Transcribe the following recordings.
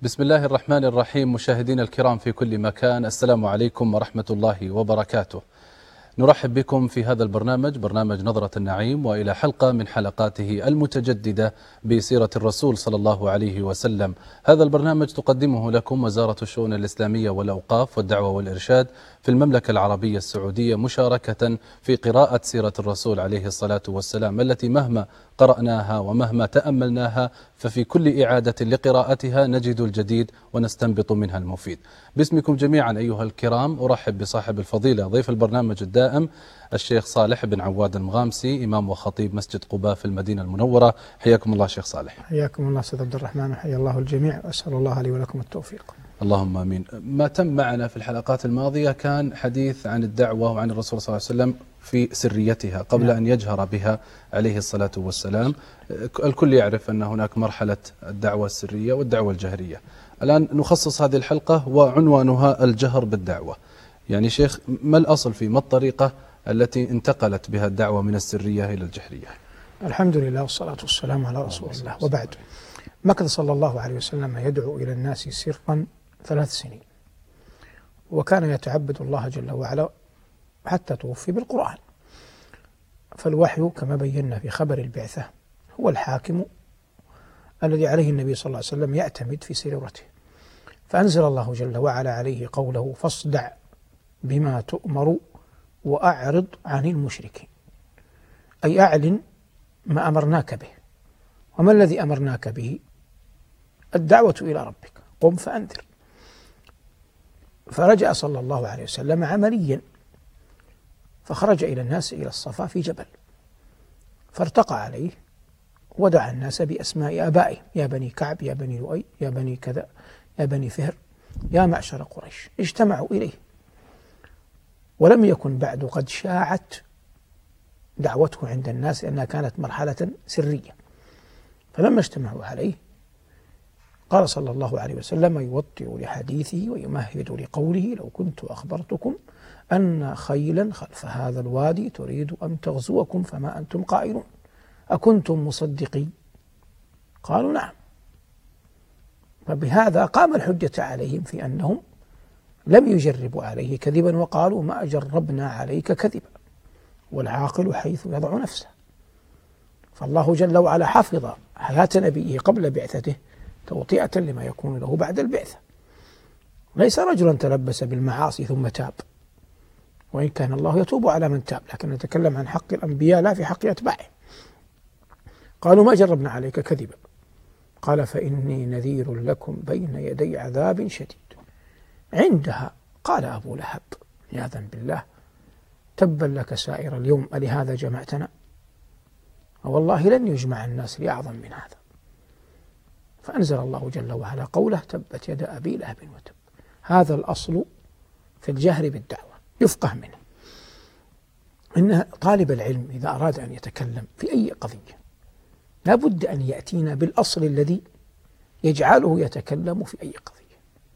بسم الله الرحمن الرحيم. مشاهدينا الكرام في كل مكان، السلام عليكم ورحمة الله وبركاته. نرحب بكم في هذا البرنامج، برنامج نظرة النعيم، وإلى حلقة من حلقاته المتجددة بسيرة الرسول صلى الله عليه وسلم. هذا البرنامج تقدمه لكم وزارة الشؤون الإسلامية والأوقاف والدعوة والإرشاد في المملكة العربية السعودية، مشاركة في قراءة سيرة الرسول عليه الصلاة والسلام، التي مهما قرأناها ومهما تأملناها ففي كل إعادة لقراءتها نجد الجديد ونستنبط منها المفيد. باسمكم جميعا أيها الكرام أرحب بصاحب الفضيلة ضيف البرنامج الدائم الشيخ صالح بن عواد المغامسي، إمام وخطيب مسجد قباء في المدينة المنورة. حياكم الله شيخ صالح. حياكم الله أستاذ عبد الرحمن، وحيا الله الجميع، وأسأل الله لي ولكم التوفيق. اللهم آمين. ما تم معنا في الحلقات الماضية كان حديث عن الدعوة وعن الرسول صلى الله عليه وسلم في سريتها قبل أن يجهر بها عليه الصلاة والسلام. الكل يعرف أن هناك مرحلة الدعوة السرية والدعوة الجهرية. الآن نخصص هذه الحلقة وعنوانها الجهر بالدعوة. يعني شيخ، ما الأصل ما الطريقة التي انتقلت بها الدعوة من السرية إلى الجهرية؟ الحمد لله والصلاة والسلام على رسول الله، وبعد. مكث صلى الله عليه وسلم يدعو إلى الناس سرا 3 سنين، وكان يتعبد الله جل وعلا حتى توفي بالقرآن. فالوحي كما بينا في خبر البعثة هو الحاكم الذي عليه النبي صلى الله عليه وسلم يعتمد في سيرته، فأنزل الله جل وعلا عليه قوله: فاصدع بما تؤمر وأعرض عن المشركين، أي أعلن ما أمرناك به. وما الذي أمرناك به؟ الدعوة إلى ربك، قم فأنذر. فرجع صلى الله عليه وسلم عمليا، فخرج إلى الناس إلى الصفا في جبل، فارتقى عليه ودعا الناس بأسماء آبائهم: يا بني كعب، يا بني لؤي، يا بني كذا، يا بني فهر، يا معشر قريش. اجتمعوا إليه، ولم يكن بعد قد شاعت دعوته عند الناس لأنها كانت مرحلة سرية. فلما اجتمعوا عليه قال صلى الله عليه وسلم يوطئ لحديثه ويمهد لقوله: لو كنت أخبرتكم أن خيلا خلف هذا الوادي تريد أن تغزوكم فما أنتم قائلون، أكنتم مصدقين؟ قالوا نعم. فبهذا قام الحجة عليهم في أنهم لم يجربوا عليه كذبا، وقالوا: ما جربنا عليك كذبا، والعاقل حيث يضع نفسه. فالله جل وعلا حفظ حياة نبيه قبل بعثته توطئة لما يكون له بعد البعثة. ليس رجلا تلبس بالمعاصي ثم تاب، وإن كان الله يتوب على من تاب، لكن نتكلم عن حق الأنبياء لا في حق أتباعه. قالوا: ما جربنا عليك كذبا. قال: فإني نذير لكم بين يدي عذاب شديد. عندها قال أبو لهب عياذا بالله: تبا لك سائر اليوم، ألهذا جمعتنا؟ والله لن يجمع الناس لأعظم من هذا. فأنزل الله جل وعلا قوله: تبت يد أبي لهب وتب. هذا الأصل في الجهر بالدعوة، يفقه منه إن طالب العلم إذا أراد أن يتكلم في أي قضية لا بد أن يأتينا بالأصل الذي يجعله يتكلم في أي قضية.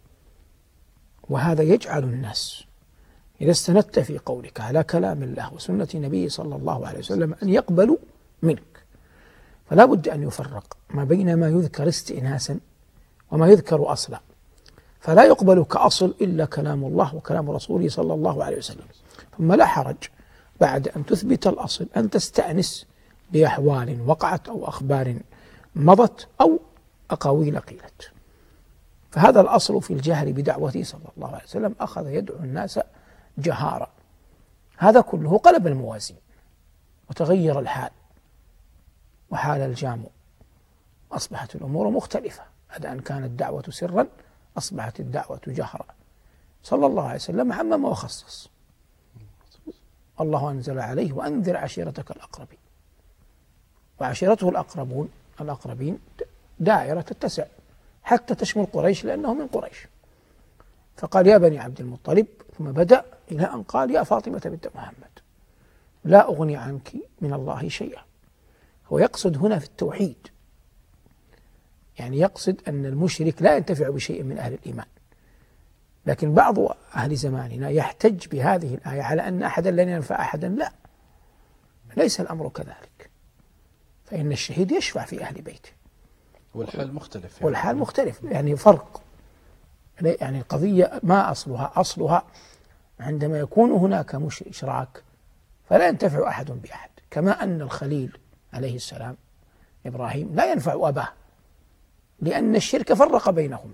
وهذا يجعل الناس إذا استندت في قولك على كلام الله وسنة نبيه صلى الله عليه وسلم أن يقبلوا منك. فلا بد أن يفرق ما بين ما يذكر استئناسا وما يذكر أصلا. فلا يقبل كأصل إلا كلام الله وكلام رسوله صلى الله عليه وسلم. ثم لا حرج بعد أن تثبت الأصل أن تستأنس بأحوال وقعت أو أخبار مضت أو أقاويل قيلت. فهذا الأصل في الجهر بدعوته صلى الله عليه وسلم. أخذ يدعو الناس جهارا، هذا كله قلب الموازين وتغير الحال وحال الجام، أصبحت الأمور مختلفة. بعد أن كانت الدعوة سرا أصبحت الدعوة جهرا. صلى الله عليه وسلم عمم وخصص. الله أنزل عليه: وأنذر عشيرتك الأقربين. وعشيرته الأقربين دائرة تتسع حتى تشمل قريش لأنه من قريش. فقال: يا بني عبد المطلب، ثم بدأ إلى أن قال: يا فاطمة بنت محمد، لا أغني عنك من الله شيئا. هو يقصد هنا في التوحيد، يعني يقصد أن المشرك لا ينتفع بشيء من أهل الإيمان. لكن بعض أهل زماننا يحتج بهذه الآية على أن أحدا لن ينفع أحدا. لا، ليس الأمر كذلك، فإن الشهيد يشفع في أهل بيته، والحال مختلف يعني. والحال مختلف، يعني فرق. يعني القضية ما أصلها عندما يكون هناك إشراك فلا ينتفع أحد بأحد، كما أن الخليل عليه السلام إبراهيم لا ينفع أباه لأن الشرك فرق بينهما،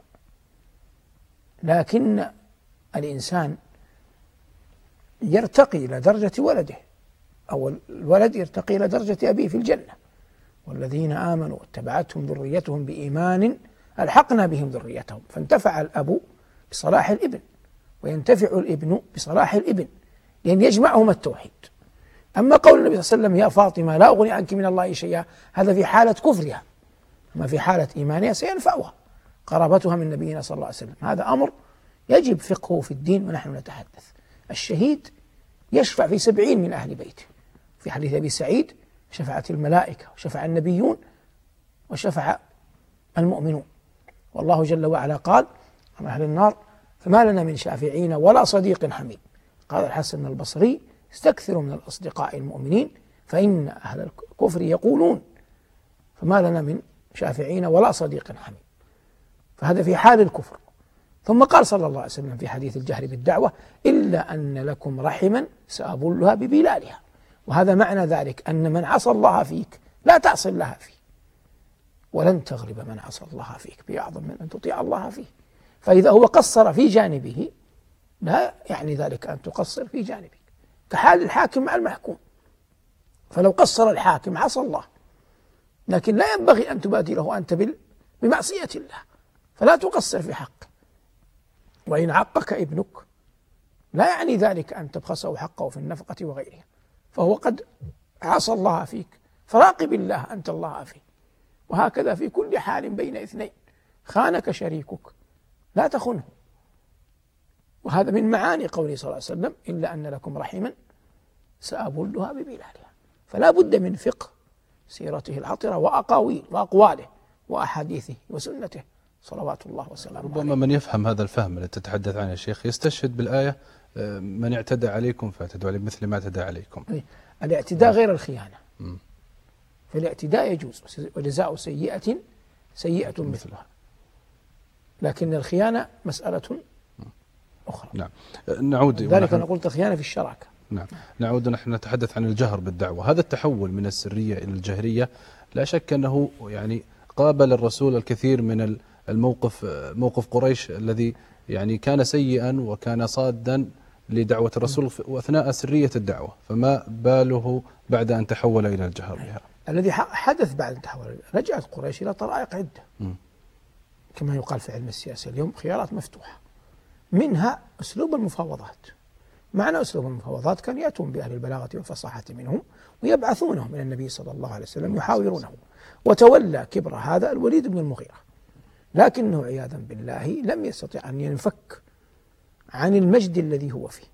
لكن الإنسان يرتقي إلى درجة ولده، أو الولد يرتقي إلى درجة أبيه في الجنة. والذين آمنوا واتبعتهم ذريتهم بإيمان ألحقنا بهم ذريتهم، فانتفع الأب بصلاح الابن وينتفع الابن بصلاح الابن، لأن يجمعهما التوحيد. أما قول النبي صلى الله عليه وسلم يا فاطمة لا أغني عنك من الله شيئا، هذا في حالة كفرها، أما في حالة إيمانها سينفعها قرابتها من نبينا صلى الله عليه وسلم. هذا أمر يجب فقهه في الدين ونحن نتحدث. الشهيد يشفع في 70 من أهل بيته، في حديث أبي سعيد شفعت الملائكة وشفع النبيون وشفع المؤمنون، والله جل وعلا قال عن أهل النار فما لنا من شافعين ولا صديق حميم. قال الحسن البصري استكثروا من الأصدقاء المؤمنين فإن أهل الكفر يقولون فما لنا من شافعين ولا صديق حميم، فهذا في حال الكفر. ثم قال صلى الله عليه وسلم في حديث الجهر بالدعوة إلا أن لكم رحما سأبلها ببلالها، وهذا معنى ذلك أن من عصى الله فيك لا تعصي الله فيه، ولن تغلب من عصى الله فيك بأعظم من أن تطيع الله فيه. فإذا هو قصر في جانبه لا يعني ذلك أن تقصر في جانبك، كحال الحاكم مع المحكوم، فلو قصر الحاكم عصى الله، لكن لا ينبغي أن تبادله أنت بمعصية الله، فلا تقصر في حقه. وإن عقك ابنك لا يعني ذلك أن تبخسه حقه في النفقة وغيرها، فهو قد عصى الله فيك، فراقب الله أنت الله فيه. وهكذا في كل حال بين اثنين، خانك شريكك لا تخنه، وهذا من معاني قوله صلى الله عليه وسلم إلا أن لكم رحما سأبلها ببلالها. فلا بد من فقه سيرته العطرة وأقواله وأحاديثه وسنته صلوات الله وسلامه عليه. ربما من يفهم هذا الفهم الذي تتحدث عنه يا شيخ يستشهد بالآية من اعتدى عليكم فاعتدوا عليه مثل ما اعتدى عليكم. الاعتداء غير الخيانة، فالاعتداء يجوز وجزاء سيئة سيئة مثلها، لكن الخيانة مسألة أخرى. نعم. نعود ذلك أنا قلت الخيانة في الشراكة. نعم. نعود نحن نتحدث عن الجهر بالدعوة. هذا التحول من السرية إلى الجهرية لا شك أنه يعني قابل الرسول الكثير من الموقف، موقف قريش الذي يعني كان سيئا وكان صادا لدعوة الرسول وأثناء سرية الدعوة، فما باله بعد أن تحول إلى الجهر بها؟ الذي حدث بعد التحول رجعت قريش إلى طرائق عدة كما يقال في علم السياسة اليوم خيارات مفتوحة، منها أسلوب المفاوضات. معنى أسلوب المفاوضات كان يأتون بأهل البلاغة والفصاحة منهم ويبعثونهم إلى النبي صلى الله عليه وسلم يحاورونه، وتولى كبر هذا الوليد بن المغيرة، لكنه عياذا بالله لم يستطع أن ينفك عن المجد الذي هو فيه.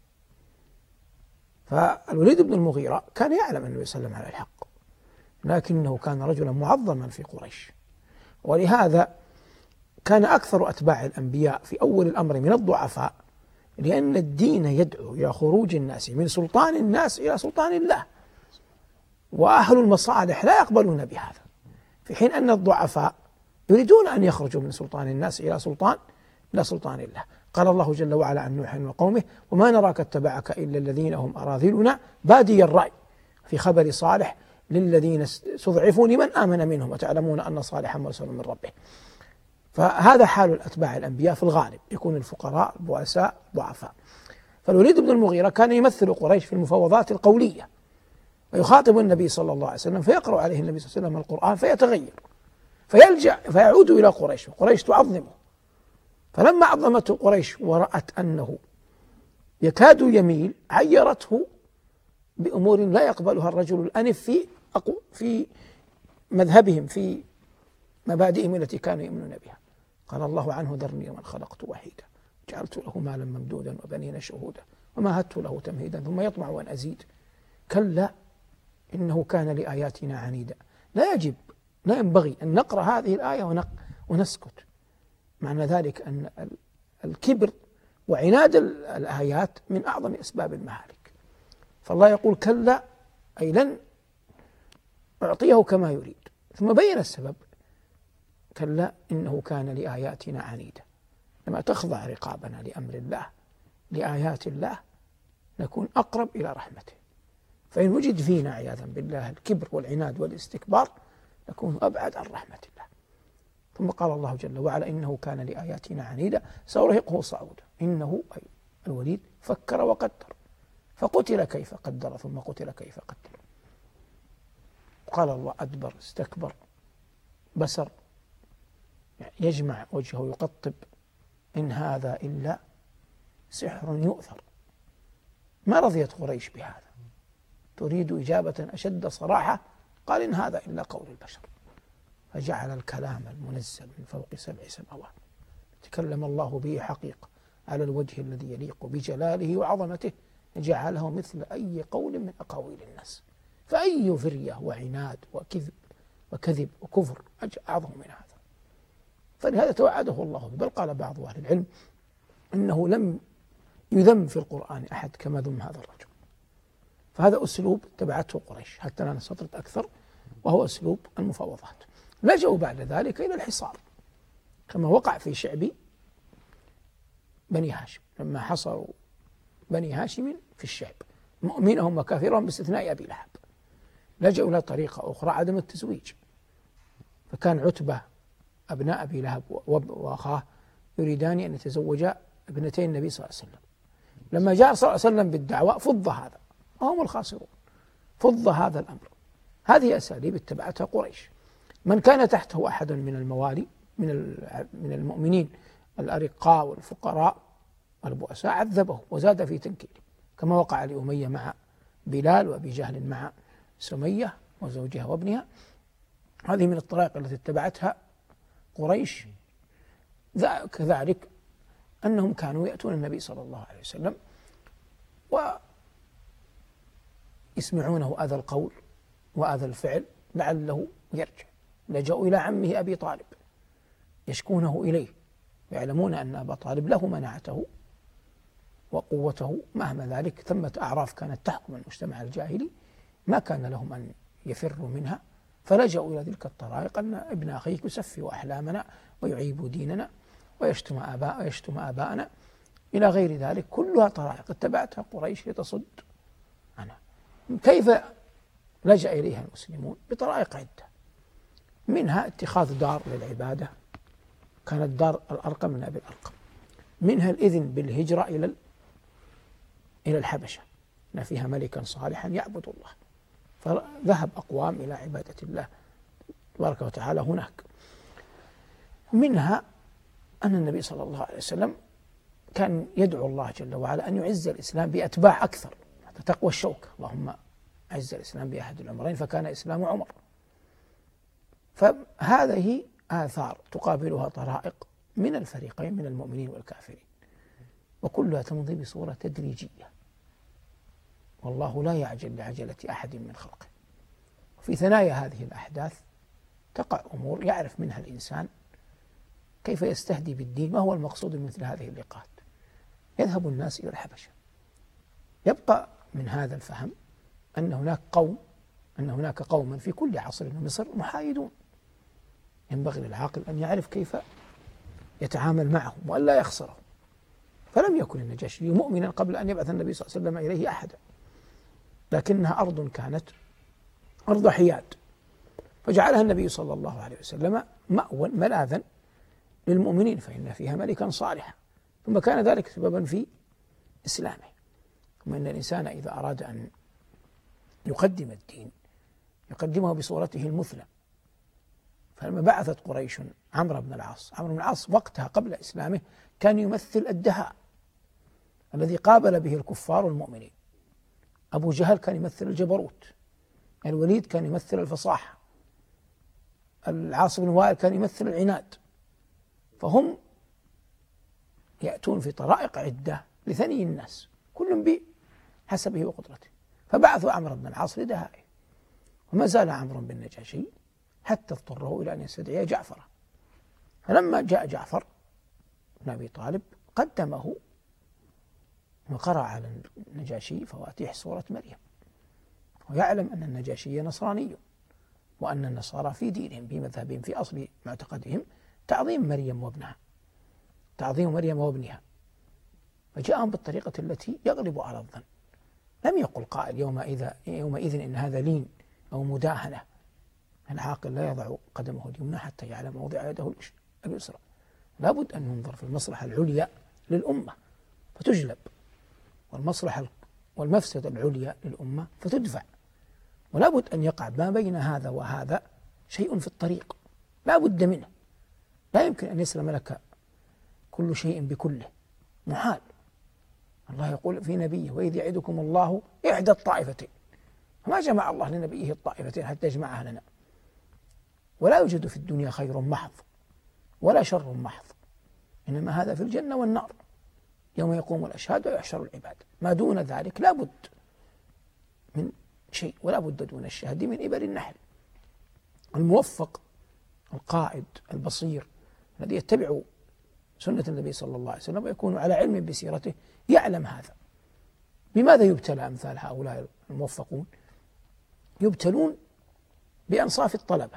فالوليد بن المغيرة كان يعلم أن النبي صلى الله عليه وسلم على الحق، لكنه كان رجلا معظما في قريش، ولهذا كان أكثر أتباع الأنبياء في أول الأمر من الضعفاء، لأن الدين يدعو إلى خروج الناس من سلطان الناس إلى سلطان الله، وأهل المصالح لا يقبلون بهذا، في حين أن الضعفاء يريدون أن يخرجوا من سلطان الناس إلى سلطان الله. قال الله جل وعلا عن نوح وقومه وما نراك اتبعك إلا الذين هم أراذلنا بادي الرأي، في خبر صالح للذين استضعفوا لمن آمن منهم وتعلمون أن صالحا مرسل من ربه. فهذا حال الأتباع الأنبياء في الغالب، يكون الفقراء البؤساء ضعفاء. فالوليد بن المغيرة كان يمثل قريش في المفاوضات القولية، ويخاطب النبي صلى الله عليه وسلم فيقرأ عليه النبي صلى الله عليه وسلم القرآن فيتغير فيلجأ فيعود إلى قريش، وقريش تعظمه. فلما عظمته قريش ورأت أنه يكاد يميل عيرته بأمور لا يقبلها الرجل الأنف في مذهبهم، في مبادئهم التي كانوا يؤمنون بها. قال الله عنه ذرني ومن خلقت وحيدا جعلت له مالا ممدودا وبنين شهودا ومهدت له تمهيدا ثم يطمع أن أزيد كلا إنه كان لآياتنا عنيدا. لا ينبغي أن نقرأ هذه الآية ونسكت. معنى ذلك أن الكبر وعناد الآيات من أعظم أسباب المهالك. فالله يقول كلا أي لن أعطيه كما يريد، ثم بين السبب كلا إنه كان لآياتنا عنيدا. لما تخضع رقابنا لأمر الله لآيات الله نكون أقرب إلى رحمته، فإن وجد فينا عياذا بالله الكبر والعناد والاستكبار نكون أبعد عن رحمة الله. ثم قال الله جل وعلا إنه كان لآياتنا عنيدا سأرهقه صعودا. إنه أي الوليد فكر وقدر فقتل كيف قدر ثم قتل كيف قدر. قال الله أدبر استكبر بسر، يعني يجمع وجهه يقطب، إن هذا إلا سحر يؤثر. ما رضيت قريش بهذا، تريد إجابة أشد صراحة، قال إن هذا إلا قول البشر. فجعل الكلام المنزل من فوق 7 سماوات تكلم الله به حقيقة على الوجه الذي يليق بجلاله وعظمته، جعله مثل أي قول من أقاويل الناس. فأي فرية وعناد وكذب وكفر أعظم من هذا. فلهذا توعده الله، بل قال بعض أهل العلم إنه لم يذم في القرآن أحد كما ذم هذا الرجل. فهذا أسلوب اتبعته قريش حتى لا نستطرد أكثر، وهو أسلوب المفاوضات. لجأوا بعد ذلك إلى الحصار كما وقع في شعب بني هاشم لما حصروا بني هاشم في الشعب مؤمنهم وكافرهم باستثناء أبي لهب. لجأوا إلى طريقة أخرى عدم التزويج، فكان عتبة أبناء أبي لهب وأخاه يريدان أن يتزوجا ابنتي النبي صلى الله عليه وسلم. لما جاء صلى الله عليه وسلم بالدعوة فض هذا، وهم الخاسرون، فض هذا الأمر. هذه أساليب اتبعتها قريش. من كان تحته أحد من الموالي من المؤمنين الأرقاء والفقراء والبؤساء عذبه وزاد في تنكيله، كما وقع لأمية مع بلال، وأبي جهل مع سمية وزوجها وابنها. هذه من الطرائق التي اتبعتها قريش. كذلك أنهم كانوا يأتون النبي صلى الله عليه وسلم ويسمعونه أذى القول وأذى الفعل لعله يرجع. لجأوا إلى عمه أبي طالب يشكونه إليه، يعلمون أن أبا طالب له مناعته وقوته، مهما ذلك ثمة أعراف كانت تحكم المجتمع الجاهلي ما كان لهم أن يفروا منها. فلجأوا إلى تلك الطرائق أن ابن أخيك يسفه أحلامنا ويعيب ديننا ويشتم آباءنا إلى غير ذلك، كلها طرائق اتبعتها قريش لتصد عنها. كيف لجأ إليها المسلمون؟ بطرائق عدة، منها اتخاذ دار للعبادة، كانت دار الأرقم من أبي الأرقم، منها الإذن بالهجرة إلى الحبشة أن فيها ملكا صالحا يعبد الله، فذهب أقوام إلى عبادة الله تبارك وتعالى هناك. منها أن النبي صلى الله عليه وسلم كان يدعو الله جل وعلا أن يعز الإسلام بأتباع أكثر حتى تقوى الشوكة، اللهم أعز الإسلام بأحد العمرين، فكان إسلام عمر. فهذه آثار تقابلها طرائق من الفريقين من المؤمنين والكافرين، وكلها تمضي بصورة تدريجية، والله لا يعجل لعجلة أحد من خلقه. في ثنايا هذه الأحداث تقع أمور يعرف منها الإنسان كيف يستهدي بالدين، ما هو المقصود من مثل هذه اللقاءات. يذهب الناس إلى الحبشة، يبقى من هذا الفهم أن هناك قوما في كل عصر من مصر محايدون، ينبغي للعاقل أن يعرف كيف يتعامل معهم وألا يخسرهم. فلم يكن النجاشي مؤمنا قبل أن يبعث النبي صلى الله عليه وسلم إليه أحدا، لكنها أرض كانت أرض حياد، فجعلها النبي صلى الله عليه وسلم مأوى ملاذا للمؤمنين، فإن فيها ملكا صالحا، ثم كان ذلك سببا في إسلامه. ثم إن الإنسان إذا أراد أن يقدم الدين يقدمه بصورته المثلى. فلما بعثت قريش عمرو بن العاص وقتها قبل إسلامه كان يمثل الدهاء الذي قابل به الكفار والمؤمنين. أبو جهل كان يمثل الجبروت، الوليد كان يمثل الفصاحة، العاص بن وائل كان يمثل العناد. فهم يأتون في طرائق عدة لثني الناس كل بحسبه وقدرته. فبعثوا عمرو بن العاص لدهائه، وما زال عمرو بالنجاشي حتى اضطره إلى أن يستدعي جعفر. فلما جاء جعفر بن أبي طالب قدمه وقرأ على النجاشي فواتيح سورة مريم، ويعلم أن النجاشي نصراني، وأن النصارى في دينهم في مذهبهم في أصل معتقدهم تعظيم مريم وابنها، تعظيم مريم وابنها، فجاءهم بالطريقة التي يغلب على الظن. لم يقل قائل يومئذ إن هذا لين أو مداهنة. العاقل لا يضع قدمه اليمنى حتى يعلم موضع يده اليسرى. لا بد أن ننظر في المصلحة العليا للأمة فتجلب، والمصلحة والمفسدة العليا للأمة فتدفع. ولا بد أن يقع ما بين هذا وهذا شيء في الطريق، لا بد منه. لا يمكن أن يسلم لك كل شيء بكله، محال. الله يقول في نبيه: وإذ يعدكم الله إحدى الطائفتين. فما جمع الله لنبيه الطائفتين حتى يجمعها لنا. ولا يوجد في الدنيا خير محض ولا شر محض، إنما هذا في الجنة والنار يوم يقوم الأشهاد ويحشر العباد. ما دون ذلك لا بد من شيء، ولا بد دون الشهد من إبر النحل. الموفق القائد البصير الذي يتبع سنة النبي صلى الله عليه وسلم ويكون على علم بسيرته يعلم هذا. بماذا يبتلى أمثال هؤلاء الموفقون؟ يبتلون بأنصاف الطلبة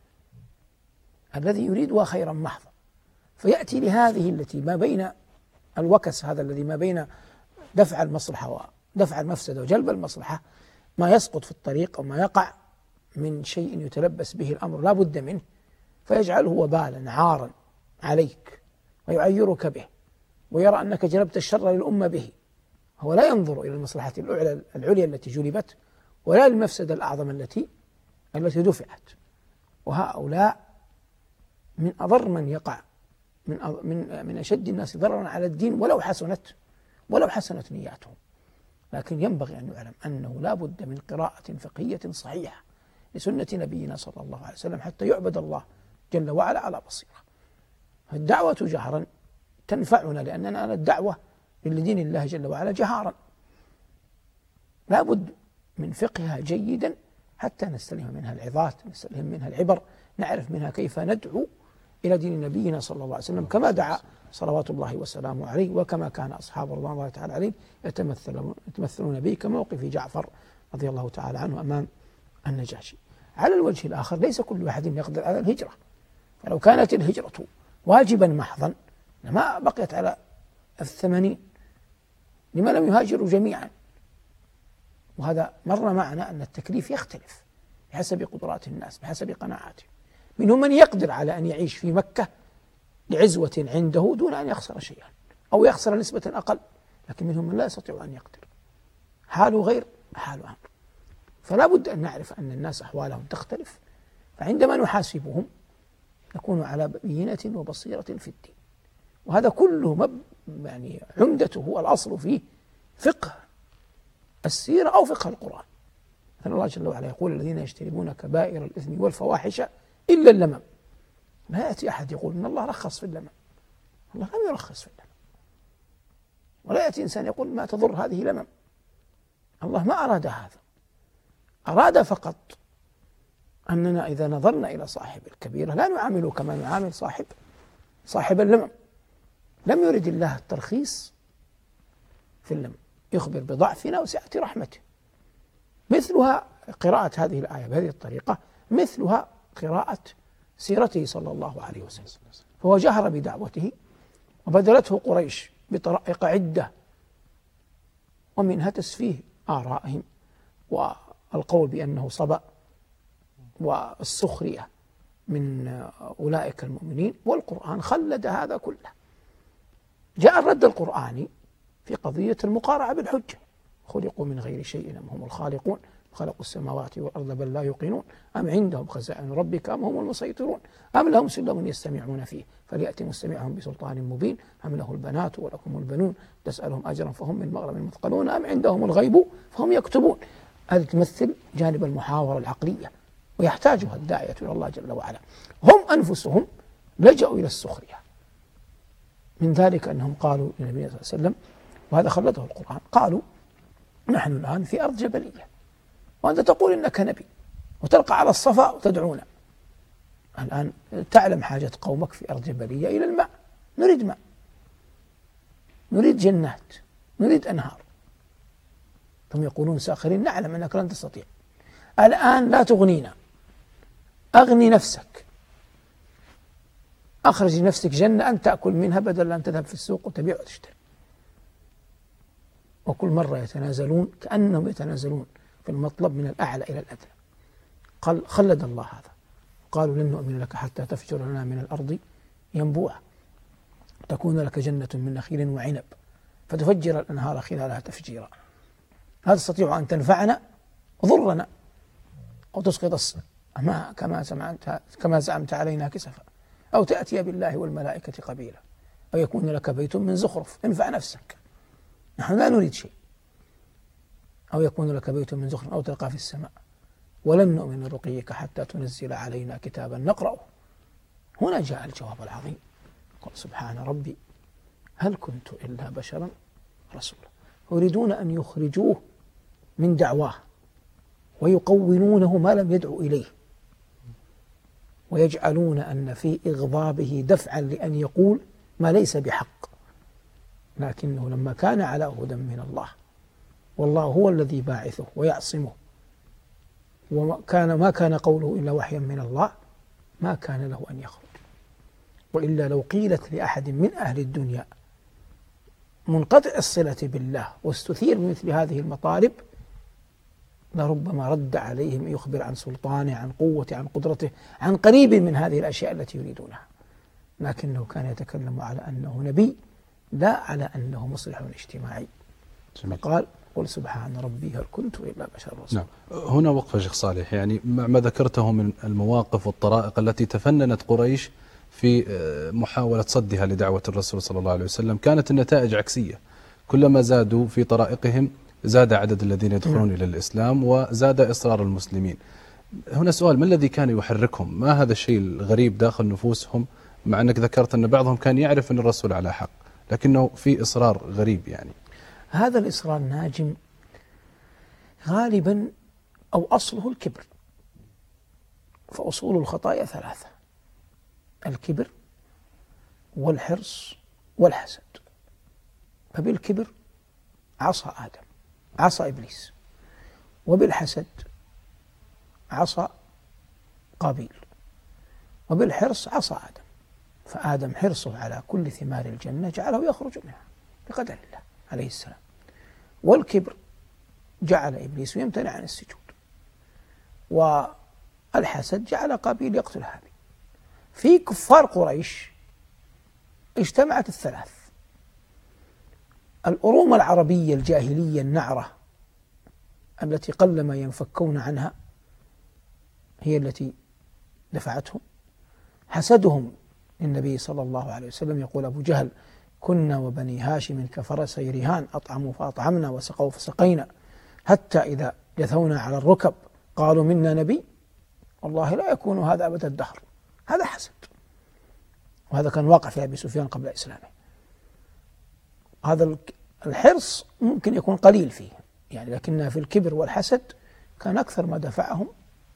الذي يريدها خيرا محضا، فيأتي لهذه التي ما بين الوكس هذا الذي ما بين دفع المصلحة ودفع المفسدة وجلب المصلحة، ما يسقط في الطريق أو ما يقع من شيء يتلبس به الأمر لا بد منه، فيجعله وبالا عارا عليك ويعيرك به، ويرى أنك جلبت الشر للأمة به. هو لا ينظر إلى المصلحة العليا التي جلبت، ولا للمفسدة الأعظم التي دفعت. وهؤلاء من أضر من يقع، من أشد الناس ضررا على الدين ولو حسنت نياتهم. لكن ينبغي أن يعلم أنه لا بد من قراءة فقهية صحيحة لسنة نبينا صلى الله عليه وسلم حتى يعبد الله جل وعلا على بصيرة. الدعوة جهرا تنفعنا لأننا على الدعوة لدين الله جل وعلا جهارا. لا بد من فقهها جيدا حتى نستلهم منها العظات، نستلهم منها العبر، نعرف منها كيف ندعو إلى دين نبينا صلى الله عليه وسلم كما دعا صلوات الله وسلامه عليه، وكما كان أصحاب رضوان الله تعالى عليهم يتمثلون به كموقف جعفر رضي الله تعالى عنه أمام النجاشي. على الوجه الآخر ليس كل واحد يقدر على الهجرة، فلو كانت الهجرة واجبا محضا لما بقيت على 80، لما لم يهاجروا جميعا؟ وهذا مر معنا أن التكليف يختلف بحسب قدرات الناس، بحسب قناعاتهم. منهم من يقدر على أن يعيش في مكة لعزوة عنده دون أن يخسر شيئا أو يخسر نسبة أقل، لكن منهم من لا يستطيع أن يقدر، حاله غير حال أمر. فلا بد أن نعرف أن الناس أحوالهم تختلف، فعندما نحاسبهم نكون على بينة وبصيرة في الدين. وهذا كله يعني عمدته الأصل فيه فقه السيرة أو فقه القرآن. مثلا الله جل وعلا يقول: الذين يجتنبون كبائر الإثم والفواحش إلا اللمم. لا يأتي أحد يقول إن الله رخص في اللمم، الله لم يرخص في اللمم. ولا يأتي إنسان يقول ما تضر هذه لمم، الله ما أراد هذا. أراد فقط أننا إذا نظرنا إلى صاحب الكبيرة لا نعامله كما نعامل صاحب اللمم. لم يرد الله الترخيص في اللمم، يخبر بضعفنا وسعة رحمته. مثلها قراءة هذه الآية بهذه الطريقة، مثلها قراءة سيرته صلى الله عليه وسلم. فهو جهر بدعوته وبذلته قريش بطرائق عدة، ومنها تسفيه آرائهم والقول بأنه صبأ والسخرية من أولئك المؤمنين، والقرآن خلد هذا كله. جاء الرد القرآني في قضية المقارعة بالحجة: خلقوا من غير شيء أم هم الخالقون خلقوا السماوات والأرض بل لا يوقنون أم عندهم خزائن ربك أم هم المسيطرون أم لهم سلم يستمعون فيه فليأتي مستمعهم بسلطان مبين أم له البنات ولكم البنون تسألهم أجرا فهم من مغرم مثقلون أم عندهم الغيب فهم يكتبون. هذه تمثل جانب المحاورة العقلية ويحتاجها الداعية إلى الله جل وعلا. هم أنفسهم لجأوا إلى السخرية. من ذلك أنهم قالوا للنبي صلى الله عليه وسلم، وهذا خلده القرآن، قالوا: نحن الآن في أرض جبلية وأنت تقول إنك نبي وتلقى على الصفا وتدعونا. الآن تعلم حاجة قومك في أرض جبلية إلى الماء، نريد ماء، نريد جنات، نريد أنهار. ثم يقولون ساخرين: نعلم أنك لن تستطيع، الآن لا تغنينا أغني نفسك، أخرج لنفسك جنة أن تأكل منها بدل أن تذهب في السوق وتبيع وتشتري. وكل مرة يتنازلون كأنهم يتنازلون في المطلب من الأعلى إلى الأدنى. قال خلد الله هذا، قالوا لن نؤمن لك حتى تفجر لنا من الأرض ينبوعا تكون لك جنة من نخيل وعنب فتفجر الأنهار خلالها تفجيرا. هل تستطيع أن تنفعنا وضرنا أو تسقط السماء كما زعمت علينا كسفا أو تأتي بالله والملائكة قبيلا أو يكون لك بيت من زخرف انفع نفسك، نحن لا نريد شيء، أو يكون لك بيت من زخرف أو تلقى في السماء ولن نؤمن لرقيك حتى تنزل علينا كتابا نقرأه. هنا جاء الجواب العظيم، قل سبحان ربي هل كنت إلا بشرا رسولا. يريدون أن يخرجوه من دعواه ويقولونه ما لم يدعو إليه، ويجعلون أن في إغضابه دفعا لأن يقول ما ليس بحق، لكنه لما كان على هدى من الله والله هو الذي باعثه ويعصمه، ما كان قوله إلا وحيا من الله، ما كان له أن يخرج. وإلا لو قيلت لأحد من أهل الدنيا منقطع الصلة بالله واستثير بمثل هذه المطالب لربما رد عليهم يخبر عن سلطانه، عن قوته، عن قدرته، عن قريب من هذه الأشياء التي يريدونها، لكنه كان يتكلم على أنه نبي لا على أنه مصلح اجتماعي. قال قل سبحان ربي هل كنت إلا بشر رسولا. نعم. هنا وقفة شيخ صالح، يعني ما ذكرته من المواقف والطرائق التي تفننت قريش في محاولة صدها لدعوة الرسول صلى الله عليه وسلم، كانت النتائج عكسية. كلما زادوا في طرائقهم زاد عدد الذين يدخلون إلى الإسلام وزاد إصرار المسلمين. هنا سؤال، ما الذي كان يحركهم؟ ما هذا الشيء الغريب داخل نفوسهم، مع أنك ذكرت أن بعضهم كان يعرف أن الرسول على حق لكنه في إصرار غريب؟ يعني هذا الإصرار ناجم غالبا أو أصله الكبر، فأصول الخطايا ثلاثة: الكبر والحرص والحسد. فبالكبر عصى آدم، عصى إبليس، وبالحسد عصى قابيل، وبالحرص عصى آدم. فآدم حرصه على كل ثمار الجنة جعله يخرج منها بقدر الله عليه السلام، والكبر جعل إبليس يمتنع عن السجود، والحسد جعل قابيل يقتل هابيل. في كفار قريش اجتمعت الثلاث: الأرومة العربية الجاهلية النعرة التي قلما ينفكون عنها هي التي دفعتهم، حسدهم للنبي صلى الله عليه وسلم. يقول أبو جهل: كنا وبني هاشم كفرسي رهان أطعموا فأطعمنا وسقوا فسقينا حتى إذا جثونا على الركب قالوا منا نبي والله لا يكون هذا أبد الدهر. هذا حسد، وهذا كان واقع في أبي سفيان قبل إسلامه. هذا الحرص ممكن يكون قليل فيه يعني، لكن في الكبر والحسد كان أكثر ما دفعهم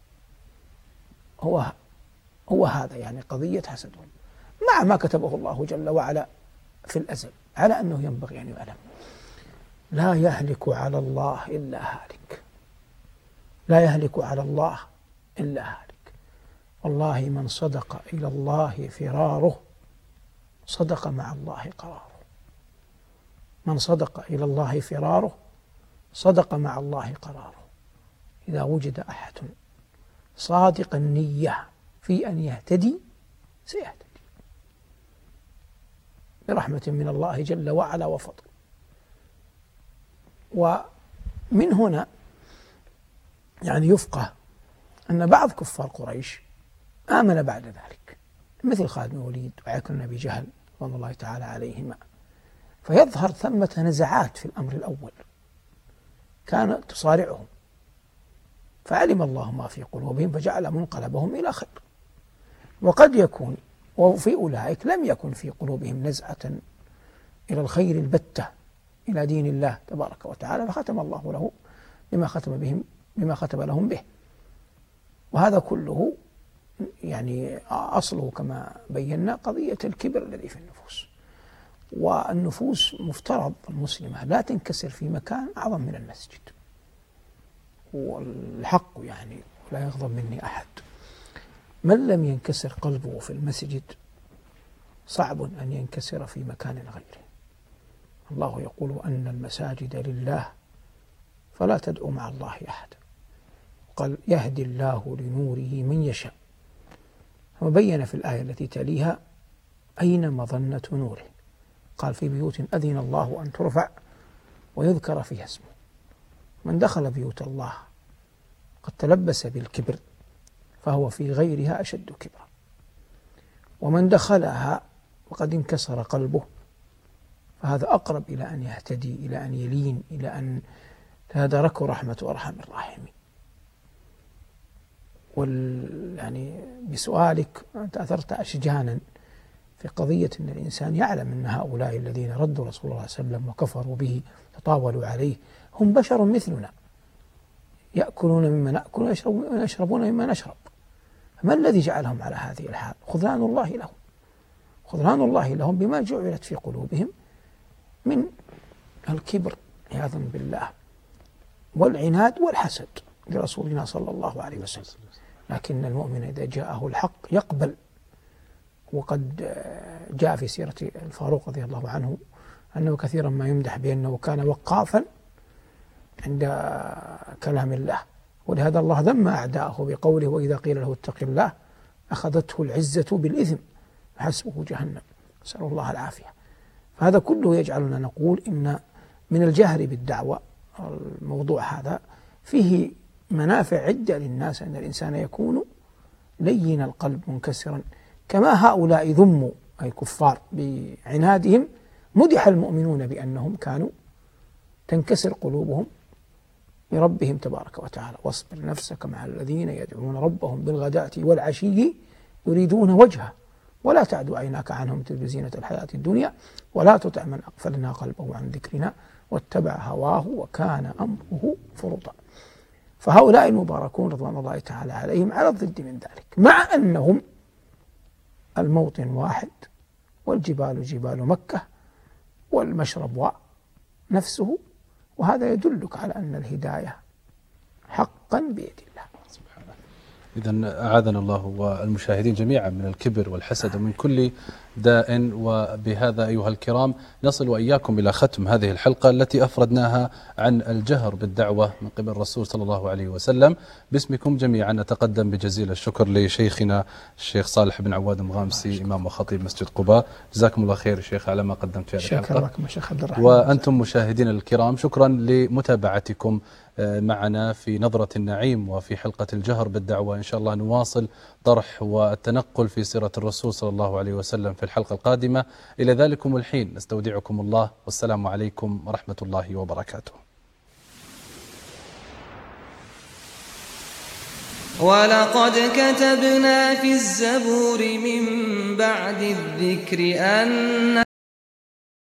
هو هذا، يعني قضية حسدهم، مع ما كتبه الله جل وعلا في الأزل على أنه ينبغي أن يعلم: لا يهلك على الله إلا هالك، لا يهلك على الله إلا هالك. والله من صدق إلى الله فراره صدق مع الله قراره، من صدق إلى الله فراره صدق مع الله قراره. إذا وجد أحد صادق النية في أن يهتدي سيهتدي برحمة من الله جل وعلا وفضل. ومن هنا يعني يفقه أن بعض كفار قريش آمن بعد ذلك، مثل خالد بن الوليد وعكرمة بن جهل رضي الله تعالى عليهما. فيظهر ثمة نزعات في الأمر الأول كانت تصارعهم، فعلم الله ما في قلوبهم فجعل منقلبهم إلى خير. وقد يكون وفي أولئك لم يكن في قلوبهم نزعة إلى الخير البتة إلى دين الله تبارك وتعالى، فختم الله له بما ختم لهم به. وهذا كله يعني أصله كما بينا قضية الكبر الذي في النفوس. والنفوس مفترض المسلمة لا تنكسر في مكان أعظم من المسجد، والحق يعني لا يغضب مني أحد. من لم ينكسر قلبه في المسجد صعب أن ينكسر في مكان غيره. الله يقول أن المساجد لله فلا تدعوا مع الله أحدا، قال يهدي الله لنوره من يشاء. وبين في الآية التي تليها أين مظنة نوره، قال في بيوت أذن الله أن ترفع ويذكر فيها اسمه. من دخل بيوت الله قد تلبس بالكبر فهو في غيرها أشد كبرا، ومن دخلها وقد انكسر قلبه فهذا أقرب إلى أن يهتدي، إلى أن يلين، إلى أن تدركه رحمة أرحم الراحمين. يعني بسؤالك أنت أثرت أشجانا في قضية أن الإنسان يعلم أن هؤلاء الذين ردوا رسول الله صلى الله عليه وسلم وكفروا به تطاولوا عليه هم بشر مثلنا، يأكلون مما نأكل ويشربون مما نشرب. ما الذي جعلهم على هذه الحال؟ خذلان الله لهم، خذلان الله لهم بما جعلت في قلوبهم من الكبر عياذا بالله والعناد والحسد لرسولنا صلى الله عليه وسلم. لكن المؤمن إذا جاءه الحق يقبل. وقد جاء في سيرة الفاروق رضي الله عنه أنه كثيرا ما يمدح بأنه كان وقافا عند كلام الله، ولهذا الله ذم أعداءه بقوله وإذا قيل له اتق الله أخذته العزة بالإثم حسبه جهنم، نسأل الله العافية. فهذا كله يجعلنا نقول إن من الجهر بالدعوة الموضوع هذا فيه منافع عدة للناس، أن الإنسان يكون لين القلب منكسرا، كما هؤلاء ذموا أي كفار بعنادهم مدح المؤمنون بأنهم كانوا تنكسر قلوبهم لربهم تبارك وتعالى. واصبر نفسك مع الذين يدعون ربهم بالغداة والعشي يريدون وجهه ولا تعد عيناك عنهم تريد زينة الحياة الدنيا ولا تطع من أغفلنا قلبه عن ذكرنا واتبع هواه وكان أمره فرطا. فهؤلاء المباركون رضوان الله تعالى عليهم على الضد من ذلك، مع أنهم الموطن واحد والجبال جبال مكة والمشرب نفسه، وهذا يدلك على أن الهداية حقا بيد الله سبحانه. إذن أعاذنا الله والمشاهدين جميعا من الكبر والحسد ومن كل داء. وبهذا أيها الكرام نصل وإياكم إلى ختم هذه الحلقة التي أفردناها عن الجهر بالدعوة من قبل الرسول صلى الله عليه وسلم. باسمكم جميعا نتقدم بجزيل الشكر لشيخنا الشيخ صالح بن عواد المغامسي إمام وخطيب مسجد قباء. جزاكم الله خير شيخ على ما قدمت في هذه الحلقة. شكرا لكم شيخ عبد الرحمن. وأنتم مشاهدينا الكرام شكرا لمتابعتكم معنا في نظرة النعيم وفي حلقة الجهر بالدعوة. إن شاء الله نواصل طرح والتنقل في سيرة الرسول صلى الله عليه وسلم في الحلقة القادمة. إلى ذلكم الحين نستودعكم الله والسلام عليكم ورحمة الله وبركاته. ولقد كتبنا في الزبور من بعد الذكر أن